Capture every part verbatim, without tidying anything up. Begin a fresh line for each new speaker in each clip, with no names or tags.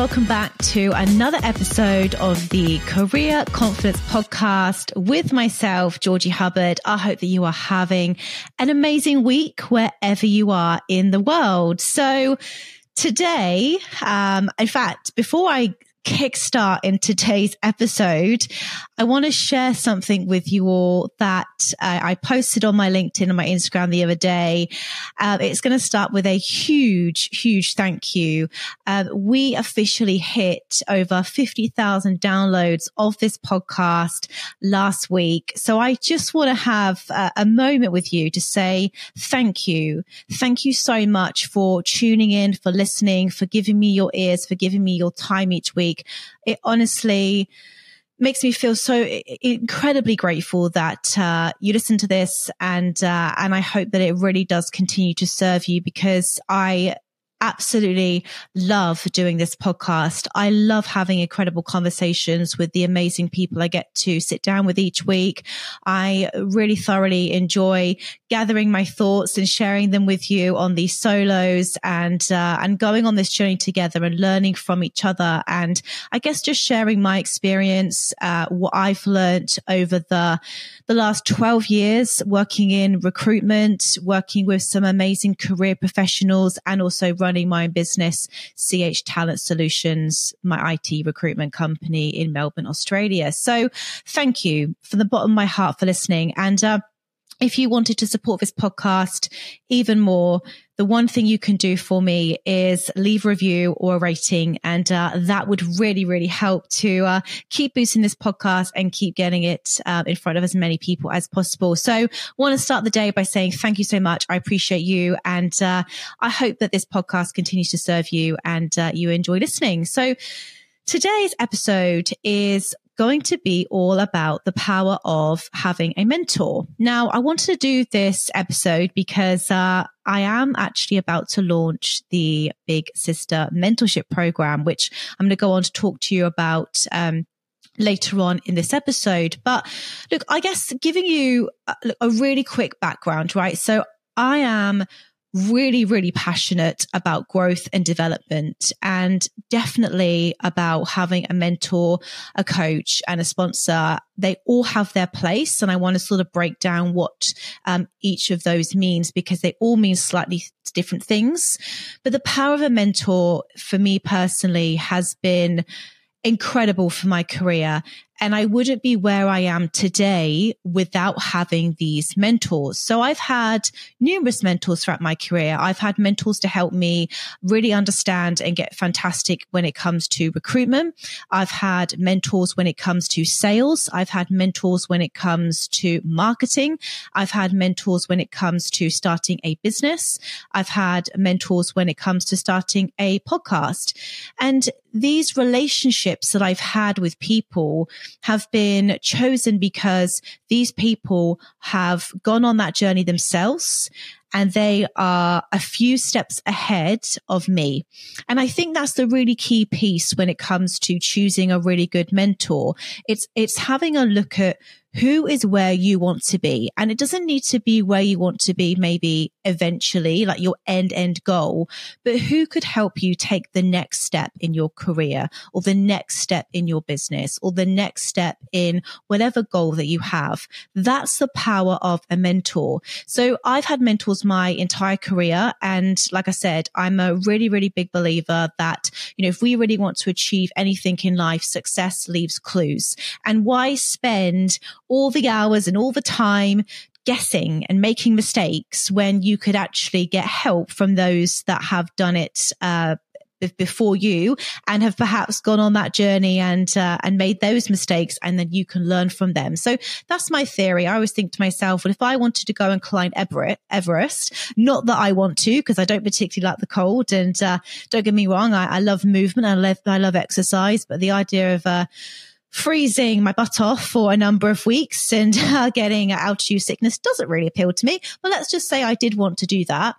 welcome back to another episode of the Career Confidence Podcast with myself, Georgie Hubbard. I hope that you are having an amazing week wherever you are in the world. So today, um, in fact, before I kickstart in today's episode, I want to share something with you all that uh, I posted on my LinkedIn and my Instagram the other day. Uh, it's going to start with a huge, huge thank you. Uh, we officially hit over fifty thousand downloads of this podcast last week. So I just want to have uh, a moment with you to say thank you. Thank you so much for tuning in, for listening, for giving me your ears, for giving me your time each week. It honestly makes me feel so incredibly grateful that uh, you listen to this, and uh, and I hope that it really does continue to serve you, because I absolutely love doing this podcast. I love having incredible conversations with the amazing people I get to sit down with each week. I really thoroughly enjoy gathering my thoughts and sharing them with you on these solos, and uh, and going on this journey together and learning from each other. And I guess just sharing my experience, uh, what I've learned over the the last twelve years working in recruitment, working with some amazing career professionals, and also running my own business, C H Talent Solutions, my I T recruitment company in Melbourne, Australia. So thank you from the bottom of my heart for listening. And uh, if you wanted to support this podcast even more, the one thing you can do for me is leave a review or a rating. And uh, that would really, really help to uh, keep boosting this podcast and keep getting it uh, in front of as many people as possible. So I want to start the day by saying thank you so much. I appreciate you. And uh, I hope that this podcast continues to serve you and uh, you enjoy listening. So today's episode is going to be all about the power of having a mentor. Now, I wanted to do this episode because uh, I am actually about to launch the Big Sister Mentorship Program, which I'm going to go on to talk to you about um, later on in this episode. But look, I guess giving you a, a really quick background, right? So I am really, really passionate about growth and development, and definitely about having a mentor, a coach, and a sponsor. They all have their place, and I want to sort of break down what um, each of those means, because they all mean slightly different things. But the power of a mentor for me personally has been incredible for my career. And I wouldn't be where I am today without having these mentors. So I've had numerous mentors throughout my career. I've had mentors to help me really understand and get fantastic when it comes to recruitment. I've had mentors when it comes to sales. I've had mentors when it comes to marketing. I've had mentors when it comes to starting a business. I've had mentors when it comes to starting a podcast. And these relationships that I've had with people have been chosen because these people have gone on that journey themselves, and they are a few steps ahead of me. And I think that's the really key piece when it comes to choosing a really good mentor. It's, it's having a look at who is where you want to be. And it doesn't need to be where you want to be, maybe eventually, like your end, end goal, but who could help you take the next step in your career, or the next step in your business, or the next step in whatever goal that you have. That's the power of a mentor. So I've had mentors my entire career. And like I said, I'm a really, really big believer that, you know, if we really want to achieve anything in life, success leaves clues. And why spend all the hours and all the time guessing and making mistakes when you could actually get help from those that have done it uh, before you and have perhaps gone on that journey and uh, and made those mistakes, and then you can learn from them. So that's my theory. I always think to myself, well, if I wanted to go and climb Everest, Everest, not that I want to, because I don't particularly like the cold, and uh, don't get me wrong, I, I love movement, I love I love exercise, but the idea of uh, freezing my butt off for a number of weeks and uh, getting altitude sickness doesn't really appeal to me. But let's just say I did want to do that.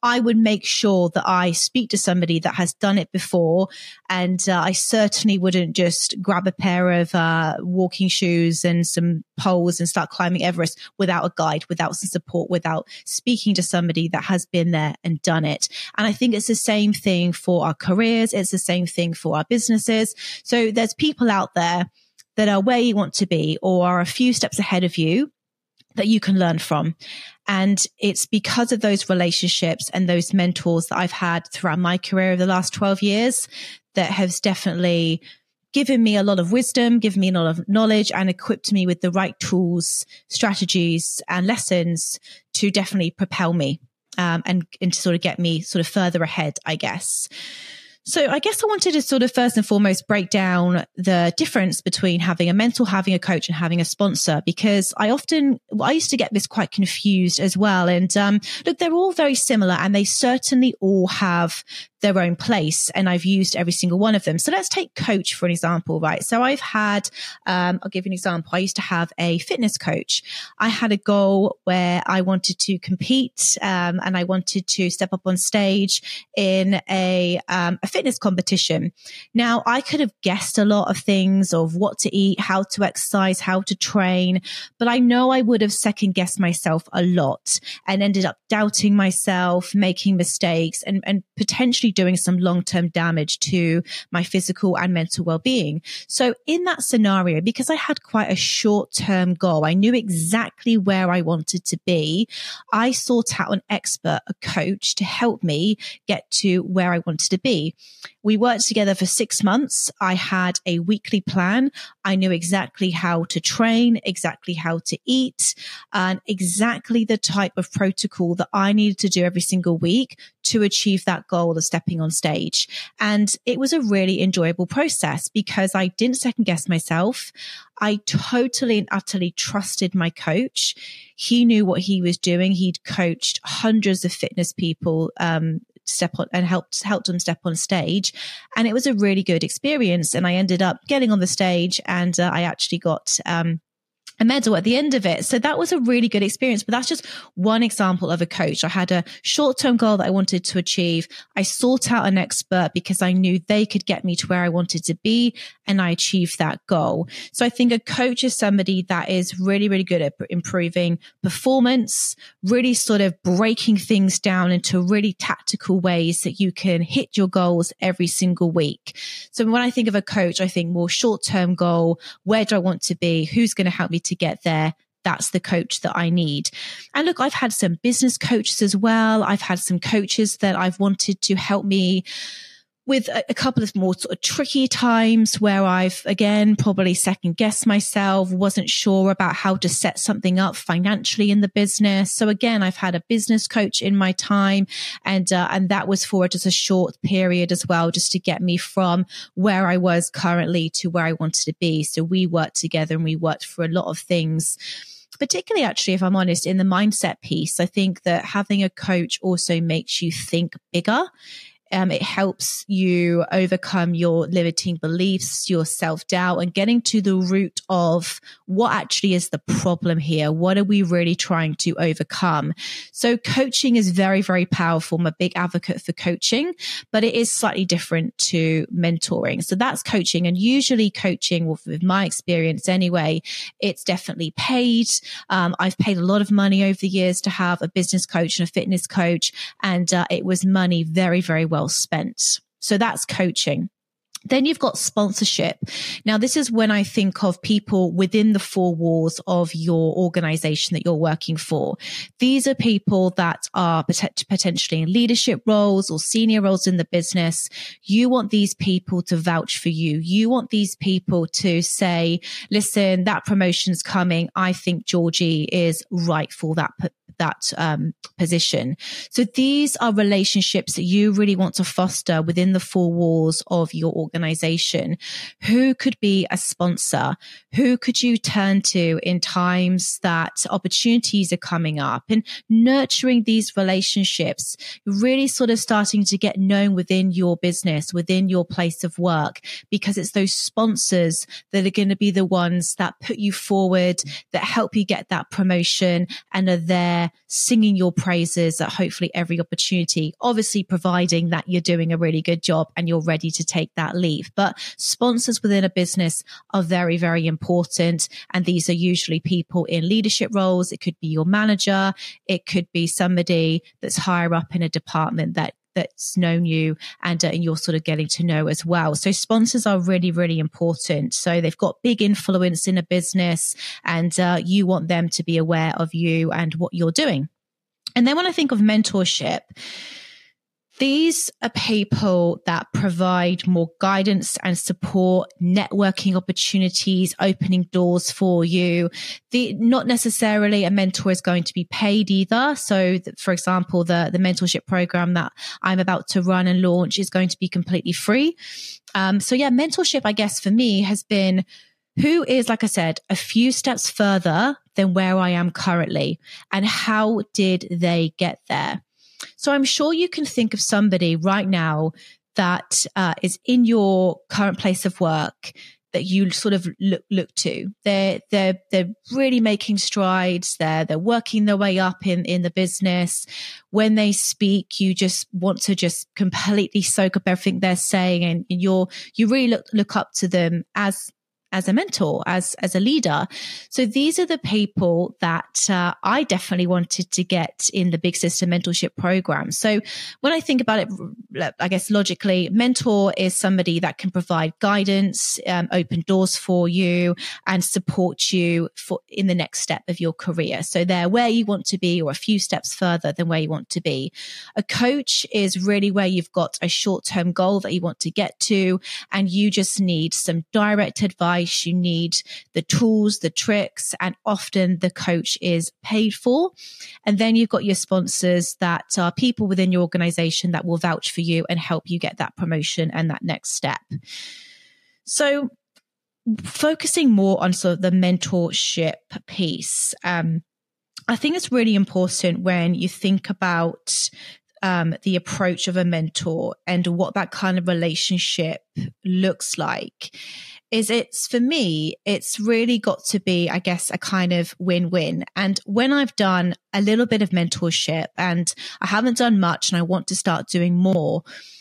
I would make sure that I speak to somebody that has done it before. And uh, I certainly wouldn't just grab a pair of uh, walking shoes and some poles and start climbing Everest without a guide, without some support, without speaking to somebody that has been there and done it. And I think it's the same thing for our careers. It's the same thing for our businesses. So there's people out there that are where you want to be or are a few steps ahead of you that you can learn from. And it's because of those relationships and those mentors that I've had throughout my career over the last twelve years that has definitely given me a lot of wisdom, given me a lot of knowledge, and equipped me with the right tools, strategies, and lessons to definitely propel me um, and, and to sort of get me sort of further ahead, I guess. So I guess I wanted to sort of first and foremost break down the difference between having a mentor, having a coach, and having a sponsor, because I often, I used to get this quite confused as well. And um, look, they're all very similar and they certainly all have their own place, and I've used every single one of them. So let's take coach for an example, right? So I've had, um, I'll give you an example. I used to have a fitness coach. I had a goal where I wanted to compete um, and I wanted to step up on stage in a, um, a fitness competition. Now, I could have guessed a lot of things of what to eat, how to exercise, how to train, but I know I would have second guessed myself a lot and ended up doubting myself, making mistakes, and, and potentially doing some long-term damage to my physical and mental well-being. So in that scenario, because I had quite a short-term goal, I knew exactly where I wanted to be, I sought out an expert, a coach, to help me get to where I wanted to be. We worked together for six months. I had a weekly plan. I knew exactly how to train, exactly how to eat, and exactly the type of protocol that I needed to do every single week to achieve that goal of stepping on stage. And it was a really enjoyable process because I didn't second guess myself. I totally and utterly trusted my coach. He knew what he was doing. He'd coached hundreds of fitness people, um, step on and helped helped them step on stage, and it was a really good experience. And I ended up getting on the stage, and uh, I actually got um a medal at the end of it. So that was a really good experience. But that's just one example of a coach. I had a short-term goal that I wanted to achieve. I sought out an expert because I knew they could get me to where I wanted to be, and I achieved that goal. So I think a coach is somebody that is really, really good at improving performance, really sort of breaking things down into really tactical ways that you can hit your goals every single week. So when I think of a coach, I think more short-term goal. Where do I want to be? Who's going to help me to get there? That's the coach that I need. And look, I've had some business coaches as well. I've had some coaches that I've wanted to help me with a, a couple of more sort of tricky times where I've, again, probably second guessed myself, wasn't sure about how to set something up financially in the business. So again, I've had a business coach in my time, and, uh, and that was for just a short period as well, just to get me from where I was currently to where I wanted to be. So we worked together and we worked for a lot of things. Particularly, actually, if I'm honest, in the mindset piece, I think that having a coach also makes you think bigger. Um, it helps you overcome your limiting beliefs, your self-doubt, and getting to the root of what actually is the problem here. What are we really trying to overcome? So coaching is very, very powerful. I'm a big advocate for coaching, but it is slightly different to mentoring. So that's coaching. And usually coaching, with my experience anyway, it's definitely paid. Um, I've paid a lot of money over the years to have a business coach and a fitness coach, and uh, it was money very, very well spent. So that's coaching. Then you've got sponsorship. Now, this is when I think of people within the four walls of your organization that you're working for. These are people that are pot- potentially in leadership roles or senior roles in the business. You want these people to vouch for you. You want these people to say, listen, that promotion's coming. I think Georgie is right for that that um, position. So these are relationships that you really want to foster within the four walls of your organization. Who could be a sponsor? Who could you turn to in times that opportunities are coming up? And nurturing these relationships, really sort of starting to get known within your business, within your place of work, because it's those sponsors that are going to be the ones that put you forward, that help you get that promotion and are there there singing your praises at hopefully every opportunity, obviously providing that you're doing a really good job and you're ready to take that leap. But sponsors within a business are very, very important. And these are usually people in leadership roles. It could be your manager. It could be somebody that's higher up in a department that that's known you and, uh, and you're sort of getting to know as well. So sponsors are really, really important. So they've got big influence in a business and uh, you want them to be aware of you and what you're doing. And then when I think of mentorship, these are people that provide more guidance and support, networking opportunities, opening doors for you. The, not necessarily a mentor is going to be paid either. So, th- for example, the, the mentorship program that I'm about to run and launch is going to be completely free. Um, so yeah, mentorship, I guess for me has been who is, like I said, a few steps further than where I am currently, and how did they get there? So I'm sure you can think of somebody right now that uh, is in your current place of work that you sort of look, look to. They're, they're, they're really making strides. They're, they're working their way up in, in the business. When they speak, you just want to just completely soak up everything they're saying. And you're, you really look, look up to them as as a mentor, as, as a leader. So these are the people that uh, I definitely wanted to get in the Big Sister Mentorship Program. So when I think about it, I guess logically, mentor is somebody that can provide guidance, um, open doors for you and support you for in the next step of your career. So they're where you want to be or a few steps further than where you want to be. A coach is really where you've got a short-term goal that you want to get to and you just need some direct advice. You need the tools, the tricks, and often the coach is paid for. And then you've got your sponsors that are people within your organization that will vouch for you and help you get that promotion and that next step. So focusing more on sort of the mentorship piece, um, I think it's really important when you think about Um, the approach of a mentor and what that kind of relationship looks like. Is it's for me, it's really got to be, I guess, a kind of win-win. And when I've done a little bit of mentorship and I haven't done much and I want to start doing more,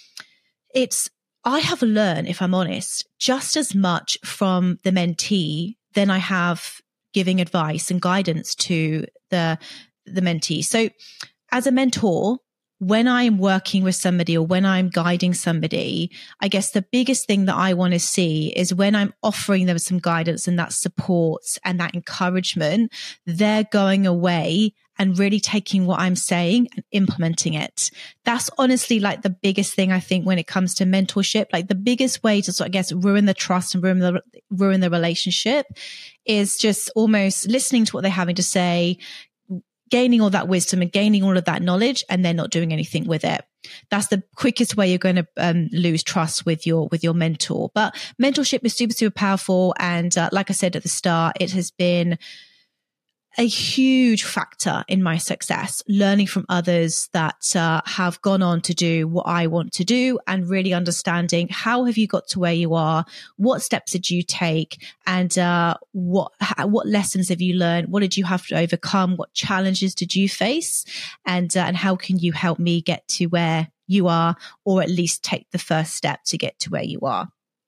it's, I have learned, if I'm honest, just as much from the mentee than I have giving advice and guidance to the, the mentee. So as a mentor, when I'm working with somebody or when I'm guiding somebody, I guess the biggest thing that I want to see is when I'm offering them some guidance and that support and that encouragement, they're going away and really taking what I'm saying and implementing it. That's honestly like the biggest thing I think when it comes to mentorship. Like the biggest way to sort of, I guess, ruin the trust and ruin the, ruin the relationship is just almost listening to what they're having to say, gaining all that wisdom and gaining all of that knowledge and then not doing anything with it. That's the quickest way you're going to um, lose trust with your with your mentor. But mentorship is super, super powerful. And uh, like I said at the start, it has been a huge factor in my success, learning from others that uh, have gone on to do what I want to do and really understanding how have you got to where you are, what steps did you take, and uh, what what lessons have you learned, what did you have to overcome, what challenges did you face, and uh, and how can you help me get to where you are, or at least take the first step to get to where you are.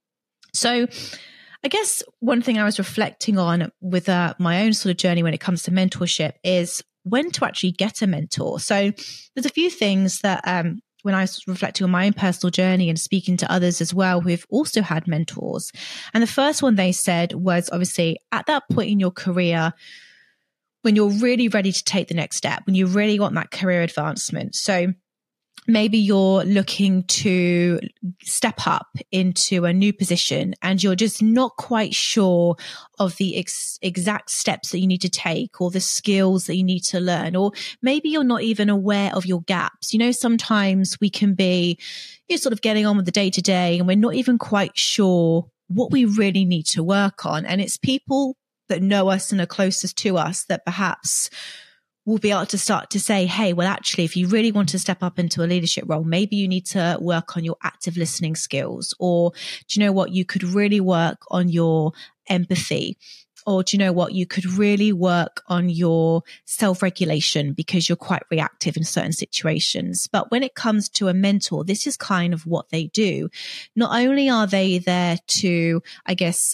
So I guess one thing I was reflecting on with uh, my own sort of journey when it comes to mentorship is when to actually get a mentor. So there's a few things that um, when I was reflecting on my own personal journey and speaking to others as well who have also had mentors. And the first one they said was obviously at that point in your career, when you're really ready to take the next step, when you really want that career advancement. So maybe you're looking to step up into a new position and you're just not quite sure of the ex- exact steps that you need to take or the skills that you need to learn, or maybe you're not even aware of your gaps. You know, sometimes we can be you're sort of getting on with the day to day and we're not even quite sure what we really need to work on. And it's people that know us and are closest to us that perhaps we'll be able to start to say, hey, well, actually, if you really want to step up into a leadership role, maybe you need to work on your active listening skills. Or do you know what? You could really work on your empathy. or do you know what, you could really work on your self-regulation because you're quite reactive in certain situations. But when it comes to a mentor, this is kind of what they do. Not only are they there to, I guess,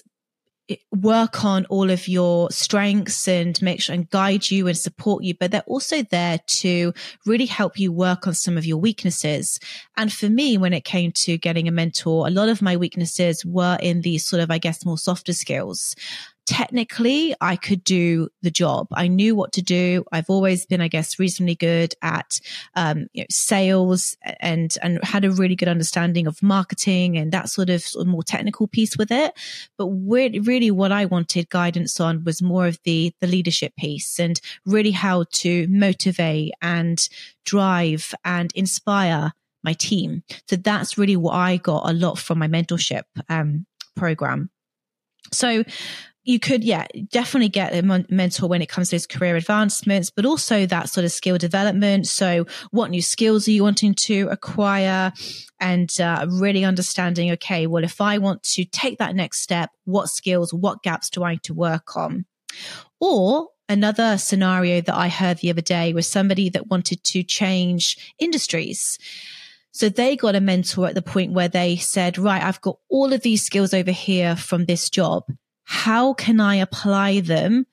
work on all of your strengths and make sure and guide you and support you, but they're also there to really help you work on some of your weaknesses. And for me, when it came to getting a mentor, a lot of my weaknesses were in these sort of, I guess, more softer skills. Technically, I could do the job. I knew what to do. I've always been, I guess, reasonably good at um, you know, sales and and had a really good understanding of marketing and that sort of, sort of more technical piece with it. But really, really what I wanted guidance on was more of the, the leadership piece and really how to motivate and drive and inspire my team. So that's really what I got a lot from my mentorship um, program. So you could, yeah, definitely get a mentor when it comes to those career advancements, but also that sort of skill development. So what new skills are you wanting to acquire? And uh, really understanding, okay, well, if I want to take that next step, what skills, what gaps do I need to work on? Or another scenario that I heard the other day was somebody that wanted to change industries. So they got a mentor at the point where they said, right, I've got all of these skills over here from this job. How can I apply them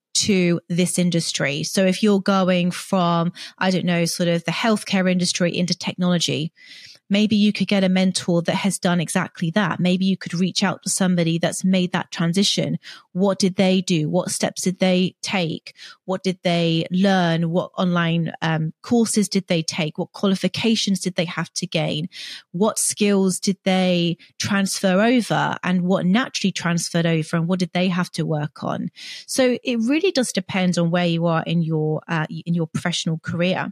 to this industry? So if you're going from, I don't know, sort of the healthcare industry into technology, maybe you could get a mentor that has done exactly that. Maybe you could reach out to somebody that's made that transition. What did they do? What steps did they take? What did they learn? What online um, courses did they take? What qualifications did they have to gain? What skills did they transfer over and what naturally transferred over and what did they have to work on? So it really does depend on where you are in your, uh, in your professional career.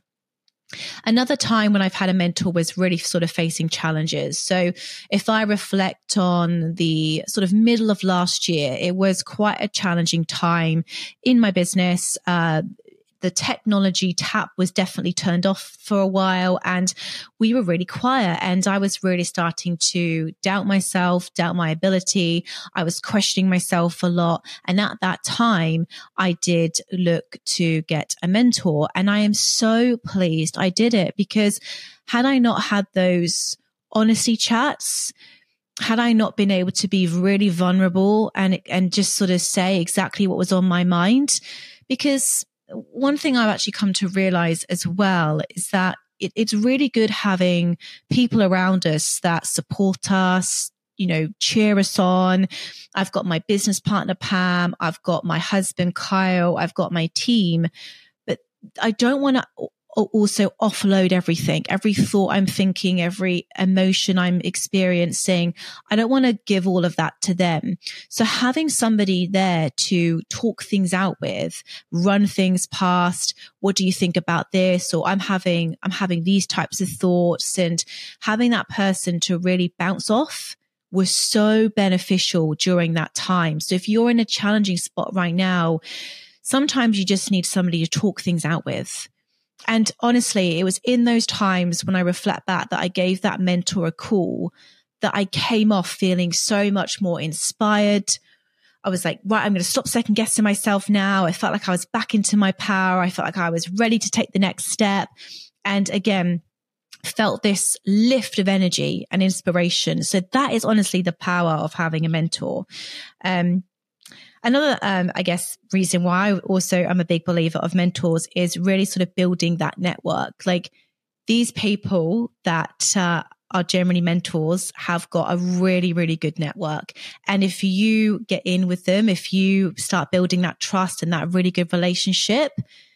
Another time when I've had a mentor was really sort of facing challenges. So if I reflect on the sort of middle of last year, it was quite a challenging time in my business. Uh, the technology tap was definitely turned off for a while and we were really quiet. And I was really starting to doubt myself, doubt my ability. I was questioning myself a lot. And at that time, I did look to get a mentor. And I am so pleased I did it because had I not had those honesty chats, had I not been able to be really vulnerable and, and just sort of say exactly what was on my mind, because one thing I've actually come to realize as well is that it, it's really good having people around us that support us, you know, cheer us on. I've got my business partner, Pam. I've got my husband, Kyle. I've got my team, but I don't want to also offload everything, every thought I'm thinking, every emotion I'm experiencing. I don't want to give all of that to them. So having somebody there to talk things out with, run things past, what do you think about this? Or I'm having, I'm having these types of thoughts, and having that person to really bounce off was so beneficial during that time. So if you're in a challenging spot right now, sometimes you just need somebody to talk things out with. And honestly, it was in those times when I reflect back that I gave that mentor a call that I came off feeling so much more inspired. I was like, right, I'm going to stop second guessing myself now. I felt like I was back into my power. I felt like I was ready to take the next step. And again, felt this lift of energy and inspiration. So that is honestly the power of having a mentor. Um, Another, um, I guess, reason why I also am a big believer of mentors is really sort of building that network. Like these people that uh, are generally mentors have got a really, really good network. And if you get in with them, if you start building that trust and that really good relationship,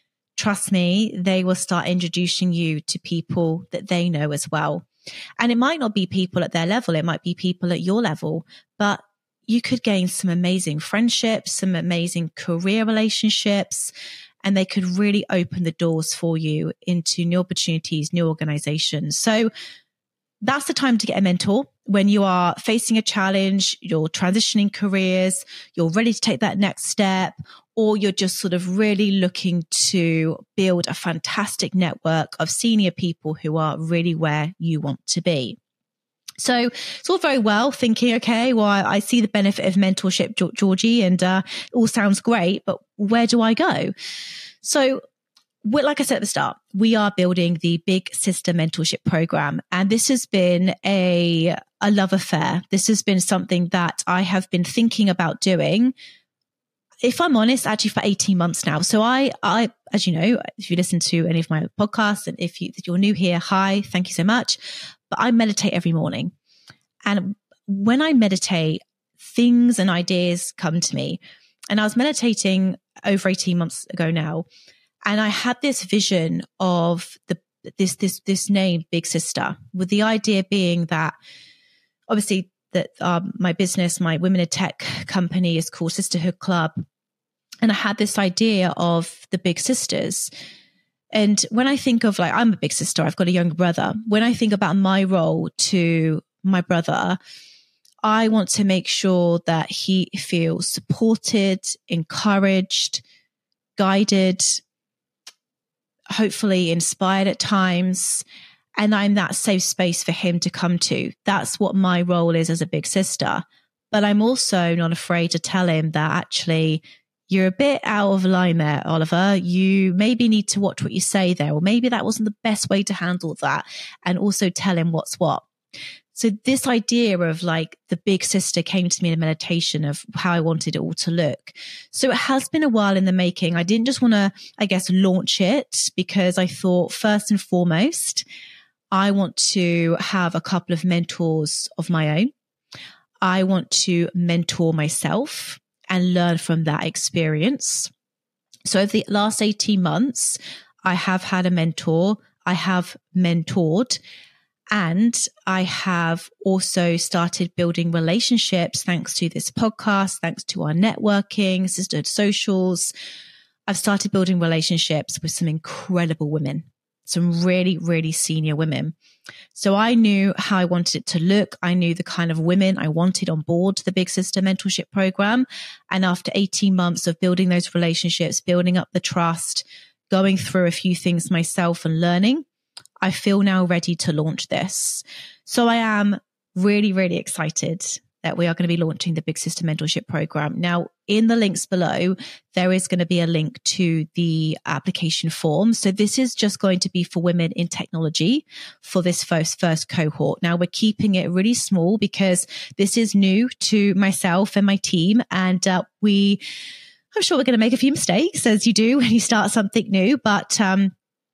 trust me, they will start introducing you to people that they know as well. And it might not be people at their level. It might be people at your level, but you could gain some amazing friendships, some amazing career relationships, and they could really open the doors for you into new opportunities, new organizations. So that's the time to get a mentor when you are facing a challenge, you're transitioning careers, you're ready to take that next step, or you're just sort of really looking to build a fantastic network of senior people who are really where you want to be. So it's all very well thinking, okay, well, I, I see the benefit of mentorship, Georgie, and uh, it all sounds great, but where do I go? So like I said at the start, we are building the Big Sister Mentorship Program. And this has been a, a love affair. This has been something that I have been thinking about doing, if I'm honest, actually for eighteen months now. So I, I, as you know, if you listen to any of my podcasts, and if, you, if you're new here, hi, thank you so much. But I meditate every morning. And when I meditate, things and ideas come to me. And I was meditating over eighteen months ago now. And I had this vision of the this this this name, Big Sister, with the idea being that obviously that um, my business, my Women in Tech company is called Sisterhood Club. And I had this idea of the Big Sisters. And when I think of like, I'm a big sister, I've got a younger brother. When I think about my role to my brother, I want to make sure that he feels supported, encouraged, guided, hopefully inspired at times. And I'm that safe space for him to come to. That's what my role is as a big sister. But I'm also not afraid to tell him that actually you're a bit out of line there, Oliver. You maybe need to watch what you say there, or maybe that wasn't the best way to handle that. And also tell him what's what. So this idea of like the big sister came to me in a meditation of how I wanted it all to look. So it has been a while in the making. I didn't just want to, I guess, launch it because I thought first and foremost, I want to have a couple of mentors of my own. I want to mentor myself and learn from that experience. So over the last eighteen months, I have had a mentor. I have mentored. And I have also started building relationships thanks to this podcast, thanks to our networking, Sisterhood Socials. I've started building relationships with some incredible women, some really, really senior women. So I knew how I wanted it to look. I knew the kind of women I wanted on board the Big Sister Mentorship Program. And after eighteen months of building those relationships, building up the trust, going through a few things myself and learning, I feel now ready to launch this. So I am really, really excited that we are going to be launching the Big Sister Mentorship Program. Now, in the links below, there is going to be a link to the application form. So this is just going to be for women in technology for this first, first cohort. Now, we're keeping it really small because this is new to myself and my team. And uh, we, I'm sure we're going to make a few mistakes, as you do when you start something new, but um,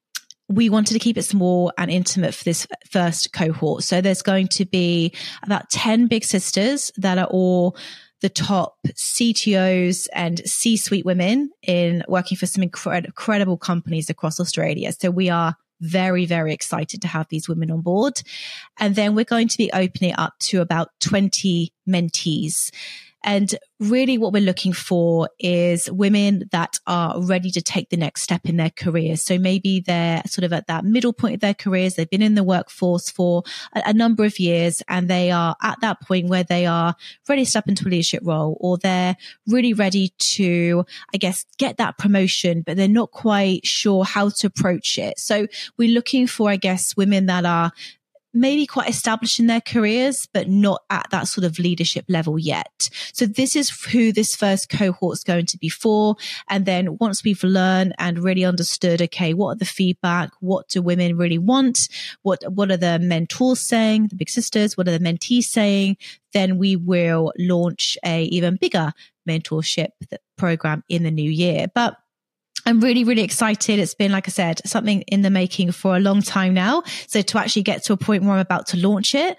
we wanted to keep it small and intimate for this first cohort. So there's going to be about ten big sisters that are all the top C T Os and C-suite women in working for some incredible, incredible companies across Australia. So we are very, very excited to have these women on board. And then we're going to be opening up to about twenty mentees. And really what we're looking for is women that are ready to take the next step in their careers. So maybe they're sort of at that middle point of their careers. They've been in the workforce for a, a number of years and they are at that point where they are ready to step into a leadership role, or they're really ready to, I guess, get that promotion, but they're not quite sure how to approach it. So we're looking for, I guess, women that are maybe quite established in their careers, but not at that sort of leadership level yet. So this is who this first cohort is going to be for. And then once we've learned and really understood, okay, what are the feedback? What do women really want? What, what are the mentors saying, the big sisters? What are the mentees saying? Then we will launch a even bigger mentorship program in the new year. But I'm really, really excited. It's been, like I said, something in the making for a long time now. So to actually get to a point where I'm about to launch it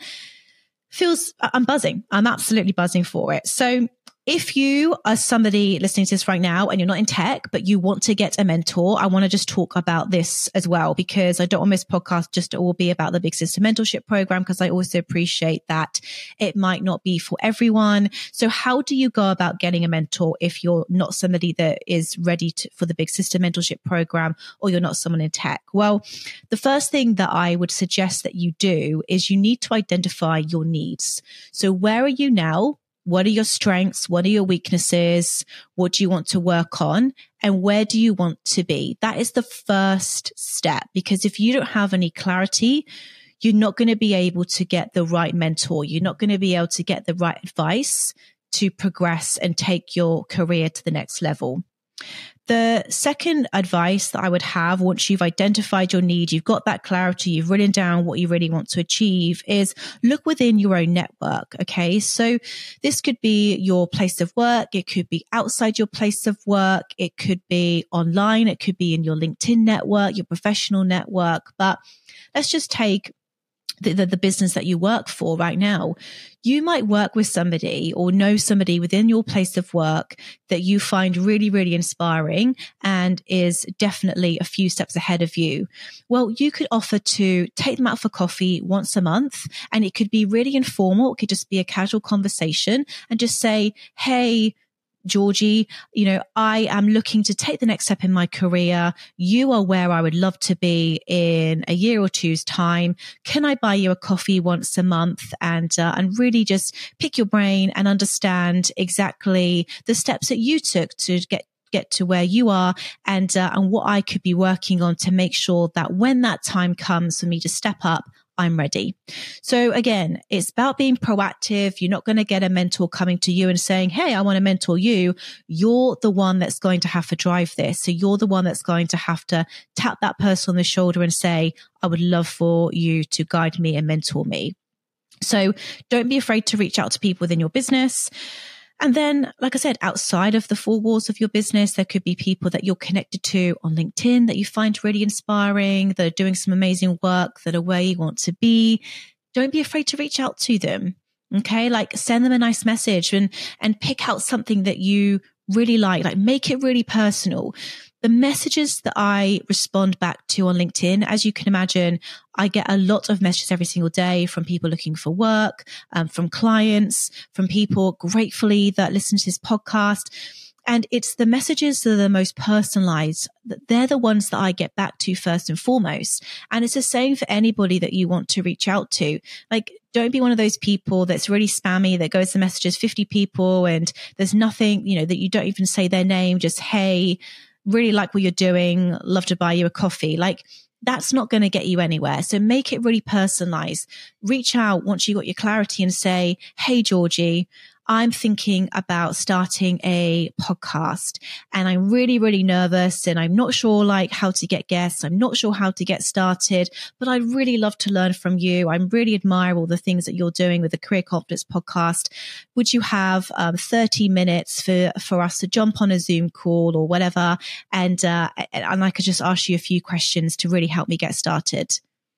feels, I'm buzzing. I'm absolutely buzzing for it. So if you are somebody listening to this right now and you're not in tech, but you want to get a mentor, I want to just talk about this as well, because I don't want this podcast just to all be about the Big Sister Mentorship Program, because I also appreciate that it might not be for everyone. So how do you go about getting a mentor if you're not somebody that is ready to, for the Big Sister Mentorship Program, or you're not someone in tech? Well, the first thing that I would suggest that you do is you need to identify your needs. So where are you now? What are your strengths? What are your weaknesses? What do you want to work on? And where do you want to be? That is the first step, because if you don't have any clarity, you're not going to be able to get the right mentor. You're not going to be able to get the right advice to progress and take your career to the next level. The second advice that I would have once you've identified your need, you've got that clarity, you've written down what you really want to achieve, is look within your own network. Okay. So this could be your place of work. It could be outside your place of work. It could be online. It could be in your LinkedIn network, your professional network. But let's just take The, the, the business that you work for right now. You might work with somebody or know somebody within your place of work that you find really, really inspiring and is definitely a few steps ahead of you. Well, you could offer to take them out for coffee once a month, and it could be really informal. It could just be a casual conversation and just say, hey, Georgie, you know, I am looking to take the next step in my career. You are where I would love to be in a year or two's time. Can I buy you a coffee once a month and uh, and really just pick your brain and understand exactly the steps that you took to get get to where you are, and uh, and what I could be working on to make sure that when that time comes for me to step up, I'm ready. So again, it's about being proactive. You're not going to get a mentor coming to you and saying, hey, I want to mentor you. You're the one that's going to have to drive this. So you're the one that's going to have to tap that person on the shoulder and say, I would love for you to guide me and mentor me. So don't be afraid to reach out to people within your business. And then, like I said, outside of the four walls of your business, there could be people that you're connected to on LinkedIn that you find really inspiring, that are doing some amazing work, that are where you want to be. Don't be afraid to reach out to them. Okay. Like send them a nice message and, and pick out something that you really like, like make it really personal. The messages that I respond back to on LinkedIn, as you can imagine, I get a lot of messages every single day from people looking for work, um, from clients, from people gratefully that listen to this podcast. And it's the messages that are the most personalized. They're the ones that I get back to first and foremost. And it's the same for anybody that you want to reach out to. Like, don't be one of those people that's really spammy, that goes to messages fifty people and there's nothing, you know, that you don't even say their name, just, hey, really like what you're doing, love to buy you a coffee. Like, that's not going to get you anywhere. So make it really personalized. Reach out once you got your clarity and say, hey, Georgie, I'm thinking about starting a podcast and I'm really, really nervous and I'm not sure like how to get guests. I'm not sure how to get started, but I'd really love to learn from you. I really admire all the things that you're doing with the Career Confidence podcast. Would you have um, thirty minutes for, for us to jump on a Zoom call or whatever? And, uh, and I could just ask you a few questions to really help me get started.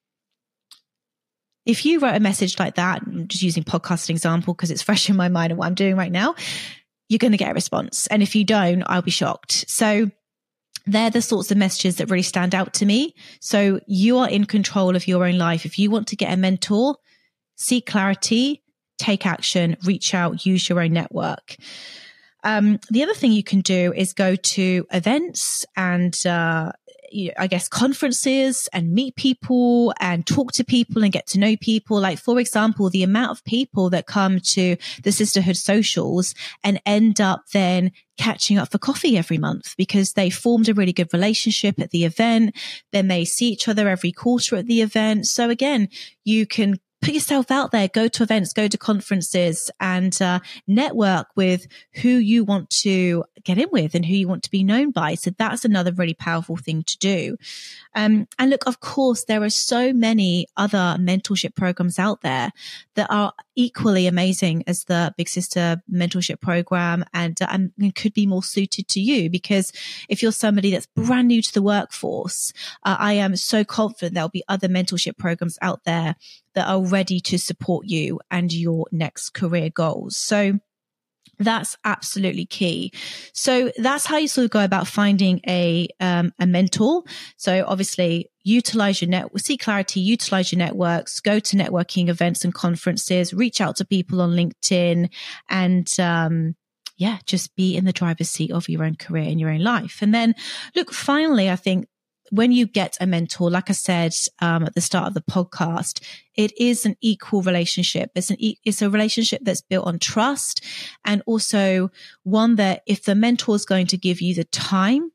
If you wrote a message like that, I'm just using podcast as an example because it's fresh in my mind and what I'm doing right now, you're going to get a response. And if you don't, I'll be shocked. So they're the sorts of messages that really stand out to me. So you are in control of your own life. If you want to get a mentor, seek clarity, take action, reach out, use your own network. Um, the other thing you can do is go to events and, uh, I guess, conferences and meet people and talk to people and get to know people. Like, for example, the amount of people that come to the Sisterhood socials and end up then catching up for coffee every month because they formed a really good relationship at the event. Then they see each other every quarter at the event. So again, you can put yourself out there, go to events, go to conferences and uh, network with who you want to get in with and who you want to be known by. So that's another really powerful thing to do. Um, and look, of course, there are so many other mentorship programs out there that are equally amazing as the Big Sister mentorship program and, uh, and could be more suited to you. Because if you're somebody that's brand new to the workforce, uh, I am so confident there'll be other mentorship programs out there that are ready to support you and your next career goals. So that's absolutely key. So that's how you sort of go about finding a um, a mentor. So obviously, utilize your network, seek clarity, utilize your networks, go to networking events and conferences, reach out to people on LinkedIn, and um, yeah, just be in the driver's seat of your own career in your own life. And then, look, finally, I think, when you get a mentor, like I said um, at the start of the podcast, it is an equal relationship. It's an e- it's a relationship that's built on trust, and also one that if the mentor is going to give you the time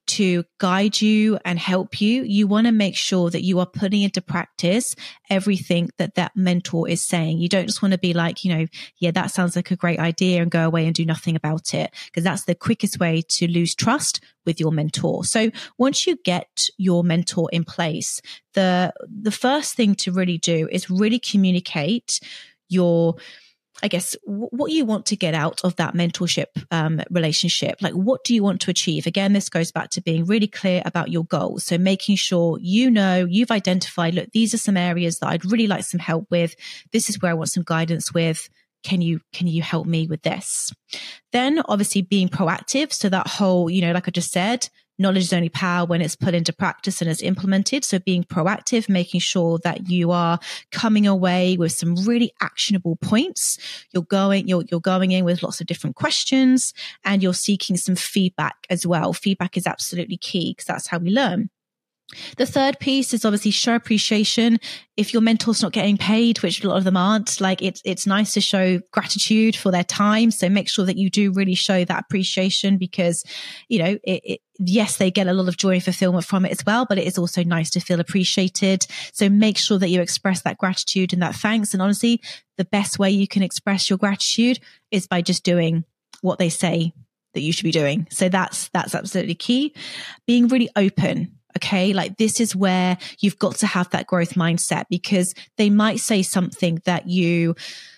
to guide you and help you, you want to make sure that you are putting into practice everything that that mentor is saying. You don't just want to be like, you know, yeah, that sounds like a great idea and go away and do nothing about it, because that's the quickest way to lose trust with your mentor. So once you get your mentor in place, the the first thing to really do is really communicate your I guess, w- what you want to get out of that mentorship um, relationship. Like, what do you want to achieve? Again, this goes back to being really clear about your goals. So making sure you know, you've identified, look, these are some areas that I'd really like some help with. This is where I want some guidance with. Can you, can you help me with this? Then obviously being proactive. So that whole, you know, like I just said, knowledge is only power when it's put into practice and is implemented. So being proactive, making sure that you are coming away with some really actionable points. You're going, you're, you're going in with lots of different questions, and you're seeking some feedback as well. Feedback is absolutely key, because that's how we learn. The third piece is obviously show appreciation. If your mentor's not getting paid, which a lot of them aren't, like it's, it's nice to show gratitude for their time. So make sure that you do really show that appreciation, because, you know, it, it, yes, they get a lot of joy and fulfillment from it as well, but it is also nice to feel appreciated. So make sure that you express that gratitude and that thanks. And honestly, the best way you can express your gratitude is by just doing what they say that you should be doing. So that's, that's absolutely key. Being really open. Okay. Like, this is where you've got to have that growth mindset, because they might say something that you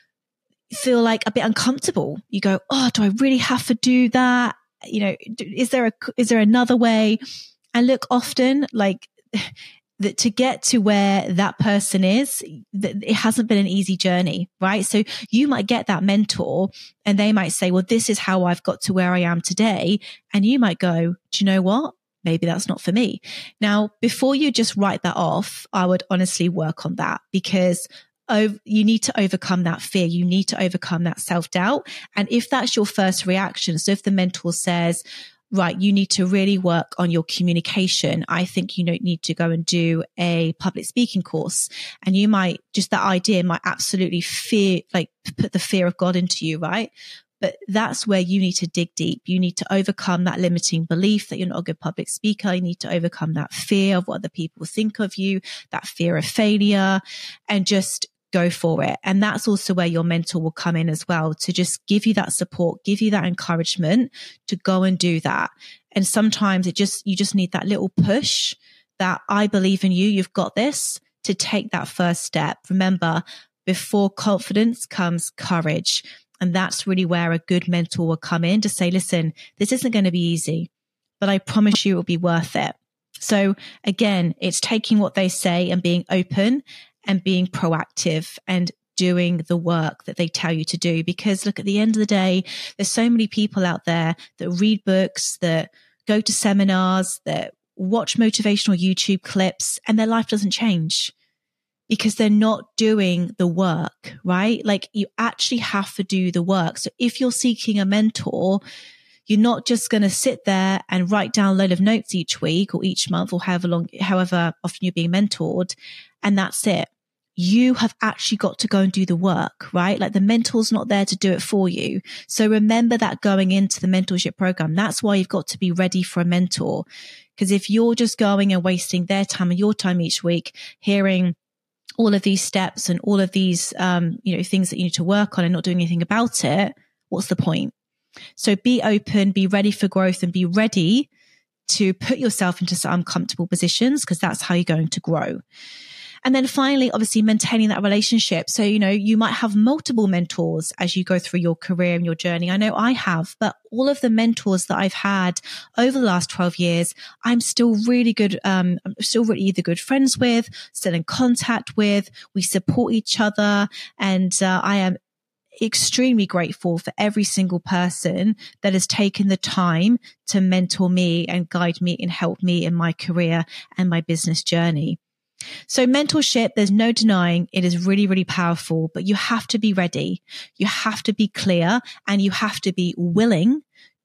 feel like a bit uncomfortable. You go, oh, do I really have to do that? You know, is there a, is there another way? And look, often, like, that to get to where that person is, that it hasn't been an easy journey, right? So you might get that mentor and they might say, well, this is how I've got to where I am today. And you might go, do you know what? Maybe that's not for me. Now, before you just write that off, I would honestly work on that, because oh, you need to overcome that fear. You need to overcome that self-doubt. And if that's your first reaction, so if the mentor says, right, you need to really work on your communication, I think you need to go and do a public speaking course. And you might, just that idea might absolutely fear, like put the fear of God into you, right? But that's where you need to dig deep. You need to overcome that limiting belief that you're not a good public speaker. You need to overcome that fear of what other people think of you, that fear of failure, and just go for it. And that's also where your mentor will come in as well, to just give you that support, give you that encouragement to go and do that. And sometimes it just, you just need that little push that I believe in you. You've got this, to take that first step. Remember, before confidence comes courage. And that's really where a good mentor will come in to say, listen, this isn't going to be easy, but I promise you it will be worth it. So again, it's taking what they say and being open and being proactive and doing the work that they tell you to do. Because look, at the end of the day, there's so many people out there that read books, that go to seminars, that watch motivational YouTube clips, and their life doesn't change, because they're not doing the work, right? Like, you actually have to do the work. So if you're seeking a mentor, you're not just going to sit there and write down a load of notes each week or each month or however long, however often you're being mentored, and that's it. You have actually got to go and do the work, right? Like, the mentor's not there to do it for you. So remember that going into the mentorship program. That's why you've got to be ready for a mentor. Because if you're just going and wasting their time and your time each week, hearing all of these steps and all of these, um, you know, things that you need to work on and not doing anything about it, what's the point? So be open, be ready for growth, and be ready to put yourself into some uncomfortable positions, because that's how you're going to grow. And then finally, obviously, maintaining that relationship. So, you know, you might have multiple mentors as you go through your career and your journey. I know I have, but all of the mentors that I've had over the last twelve years, I'm still really good. Um, I'm still really either good friends with, still in contact with. We support each other. And uh, I am extremely grateful for every single person that has taken the time to mentor me and guide me and help me in my career and my business journey. So mentorship, there's no denying it is really, really powerful, but you have to be ready. You have to be clear, and you have to be willing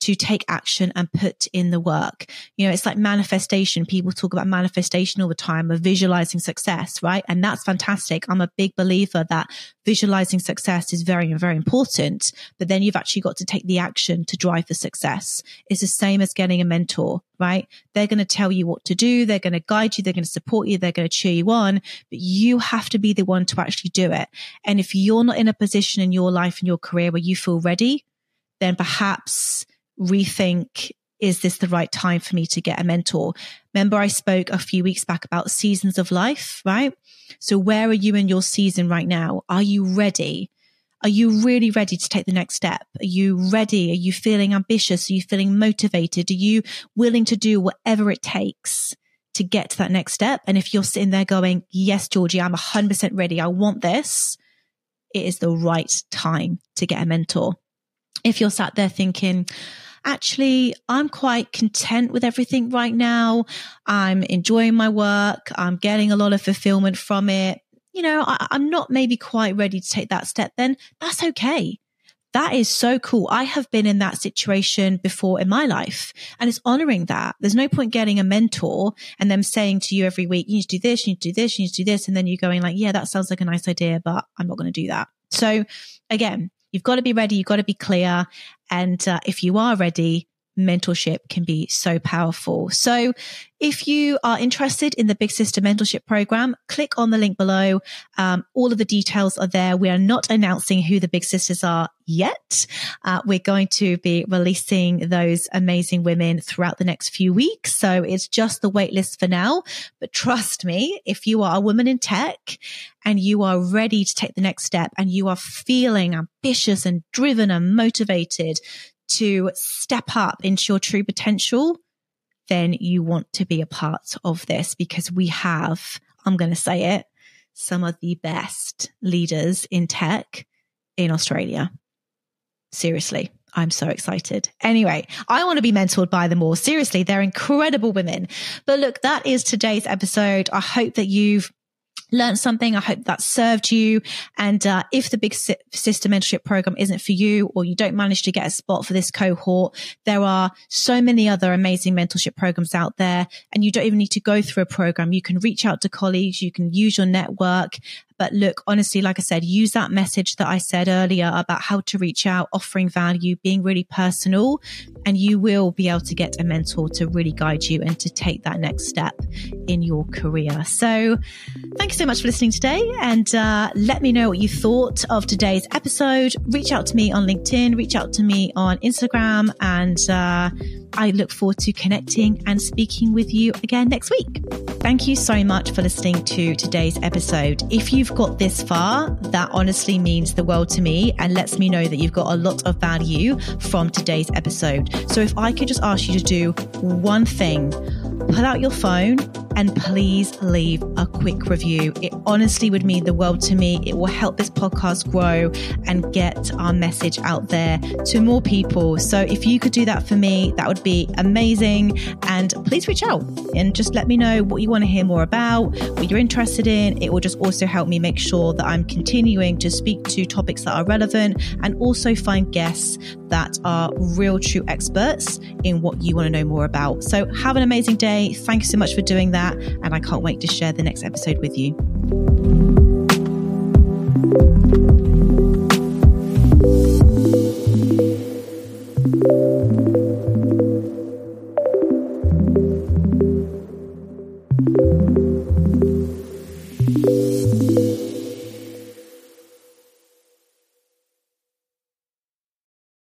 to take action and put in the work. You know, it's like manifestation. People talk about manifestation all the time, of visualizing success, right? And that's fantastic. I'm a big believer that visualizing success is very, very important, but then you've actually got to take the action to drive the success. It's the same as getting a mentor, right? They're going to tell you what to do. They're going to guide you. They're going to support you. They're going to cheer you on, but you have to be the one to actually do it. And if you're not in a position in your life and your career where you feel ready, then perhaps rethink, is this the right time for me to get a mentor? Remember, I spoke a few weeks back about seasons of life, right? So where are you in your season right now? Are you ready? Are you really ready to take the next step? Are you ready? Are you feeling ambitious? Are you feeling motivated? Are you willing to do whatever it takes to get to that next step? And if you're sitting there going, yes, Georgie, I'm one hundred percent ready, I want this, it is the right time to get a mentor. If you're sat there thinking, actually, I'm quite content with everything right now, I'm enjoying my work, I'm getting a lot of fulfillment from it, you know, I, I'm not maybe quite ready to take that step, then that's okay. That is so cool. I have been in that situation before in my life, and it's honoring that. There's no point getting a mentor and them saying to you every week, you need to do this, you need to do this, you need to do this. And then you're going like, yeah, that sounds like a nice idea, but I'm not going to do that. So again, you've got to be ready. You've got to be clear. And uh, if you are ready, mentorship can be so powerful. So if you are interested in the Big Sister Mentorship Program, click on the link below. Um, all of the details are there. We are not announcing who the Big Sisters are yet. Uh, we're going to be releasing those amazing women throughout the next few weeks. So it's just the wait list for now. But trust me, if you are a woman in tech and you are ready to take the next step and you are feeling ambitious and driven and motivated to step up into your true potential, then you want to be a part of this, because we have, I'm going to say it, some of the best leaders in tech in Australia. Seriously, I'm so excited. Anyway, I want to be mentored by them all. Seriously, they're incredible women. But look, that is today's episode. I hope that you've learned something. I hope that served you. And uh, if the Big Sister Mentorship Program isn't for you, or you don't manage to get a spot for this cohort, there are so many other amazing mentorship programs out there, and you don't even need to go through a program. You can reach out to colleagues, you can use your network. But look, honestly, like I said, use that message that I said earlier about how to reach out, offering value, being really personal, and you will be able to get a mentor to really guide you and to take that next step in your career. So thank you so much for listening today, and uh, let me know what you thought of today's episode. Reach out to me on LinkedIn, reach out to me on Instagram, and uh, I look forward to connecting and speaking with you again next week. Thank you so much for listening to today's episode. If you've got this far, that honestly means the world to me and lets me know that you've got a lot of value from today's episode. So if I could just ask you to do one thing, pull out your phone and please leave a quick review. It honestly would mean the world to me. It will help this podcast grow and get our message out there to more people. So if you could do that for me, that would be amazing. And please reach out and just let me know what you want to hear more about, what you're interested in. It will just also help me make sure that I'm continuing to speak to topics that are relevant and also find guests that are real true experts in what you want to know more about. So have an amazing day. Thank you so much for doing that. And I can't wait to share the next episode with you. Thank you.